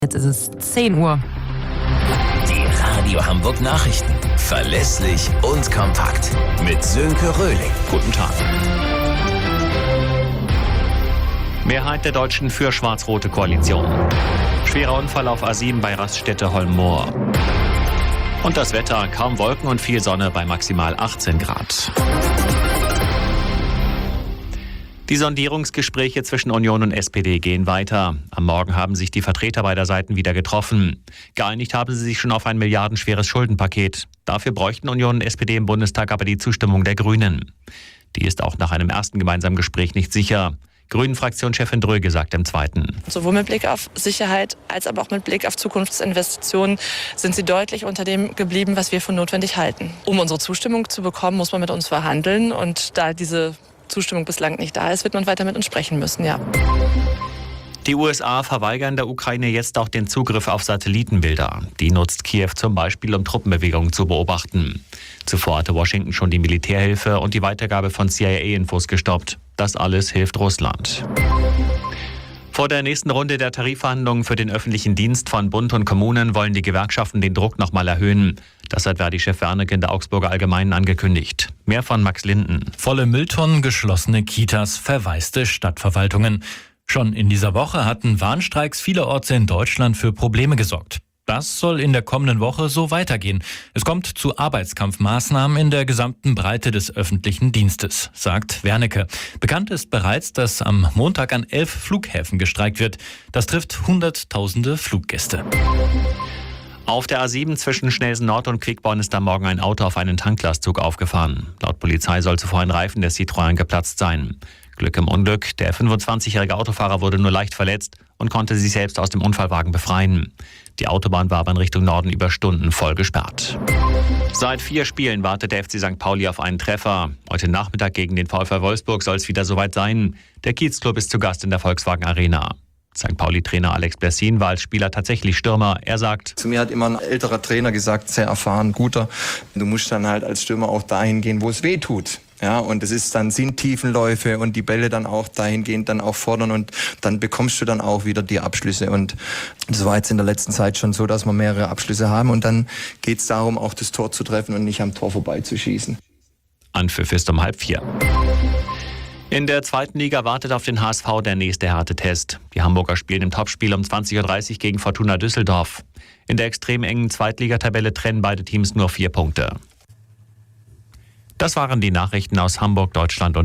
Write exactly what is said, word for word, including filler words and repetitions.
Jetzt ist es zehn Uhr. Die Radio Hamburg Nachrichten. Verlässlich und kompakt. Mit Sönke Röhling. Guten Tag. Mehrheit der Deutschen für schwarz-rote Koalition. Schwerer Unfall auf A sieben bei Raststätte Holmmoor. Und das Wetter, kaum Wolken und viel Sonne bei maximal achtzehn Grad. Die Sondierungsgespräche zwischen Union und S P D gehen weiter. Am Morgen haben sich die Vertreter beider Seiten wieder getroffen. Geeinigt haben sie sich schon auf ein milliardenschweres Schuldenpaket. Dafür bräuchten Union und S P D im Bundestag aber die Zustimmung der Grünen. Die ist auch nach einem ersten gemeinsamen Gespräch nicht sicher. Grünen-Fraktionschefin Dröge sagt im zweiten. Sowohl mit Blick auf Sicherheit als aber auch mit Blick auf Zukunftsinvestitionen sind sie deutlich unter dem geblieben, was wir für notwendig halten. Um unsere Zustimmung zu bekommen, muss man mit uns verhandeln. Und da diese Zustimmung bislang nicht da ist, wird man weiter mit uns sprechen müssen, ja. Die U S A verweigern der Ukraine jetzt auch den Zugriff auf Satellitenbilder. Die nutzt Kiew zum Beispiel, um Truppenbewegungen zu beobachten. Zuvor hatte Washington schon die Militärhilfe und die Weitergabe von C I A-Infos gestoppt. Das alles hilft Russland. Vor der nächsten Runde der Tarifverhandlungen für den öffentlichen Dienst von Bund und Kommunen wollen die Gewerkschaften den Druck noch mal erhöhen. Das hat Verdi-Chef Wernicke in der Augsburger Allgemeinen angekündigt. Mehr von Max Linden. Volle Mülltonnen, geschlossene Kitas, verwaiste Stadtverwaltungen. Schon in dieser Woche hatten Warnstreiks vielerorts in Deutschland für Probleme gesorgt. Das soll in der kommenden Woche so weitergehen. Es kommt zu Arbeitskampfmaßnahmen in der gesamten Breite des öffentlichen Dienstes, sagt Wernicke. Bekannt ist bereits, dass am Montag an elf Flughäfen gestreikt wird. Das trifft Hunderttausende Fluggäste. Auf der A sieben zwischen Schnelsen Nord und Quickborn ist am Morgen ein Auto auf einen Tanklastzug aufgefahren. Laut Polizei soll zuvor ein Reifen des Citroën geplatzt sein. Glück im Unglück, der fünfundzwanzigjährige Autofahrer wurde nur leicht verletzt und konnte sich selbst aus dem Unfallwagen befreien. Die Autobahn war aber in Richtung Norden über Stunden voll gesperrt. Seit vier Spielen wartet der F C Sankt Pauli auf einen Treffer. Heute Nachmittag gegen den VfL Wolfsburg soll es wieder soweit sein. Der Kiezclub ist zu Gast in der Volkswagen Arena. Sankt Pauli-Trainer Alex Blessin war als Spieler tatsächlich Stürmer. Er sagt: Zu mir hat immer ein älterer Trainer gesagt, sehr erfahren, guter. Du musst dann halt als Stürmer auch dahin gehen, wo es weh tut. Ja, und es ist dann sind Tiefenläufe und die Bälle dann auch dahingehend dann auch fordern und dann bekommst du dann auch wieder die Abschlüsse. Und das war jetzt in der letzten Zeit schon so, dass wir mehrere Abschlüsse haben und dann geht es darum, auch das Tor zu treffen und nicht am Tor vorbeizuschießen. Anpfiff ist um halb vier. In der zweiten Liga wartet auf den H S V der nächste Härtetest. Die Hamburger spielen im Topspiel um zwanzig Uhr dreißig gegen Fortuna Düsseldorf. In der extrem engen Zweitligatabelle trennen beide Teams nur vier Punkte. Das waren die Nachrichten aus Hamburg, Deutschland und